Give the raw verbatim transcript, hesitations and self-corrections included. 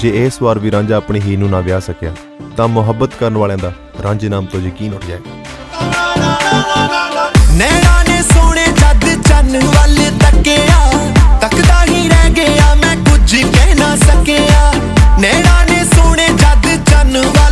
जे इस वार भी रांझा अपनी ही नूं ना विआह सकिया तां मुहब्बत करन वालियां दा रांझे नाम तो यकीन उठ जाए। नैना ने सोने जद चन्न वल तकिया, तकदा ही रह गया मैं कुछ कह ना सकिया। नैना ने सोने जद चन्न वल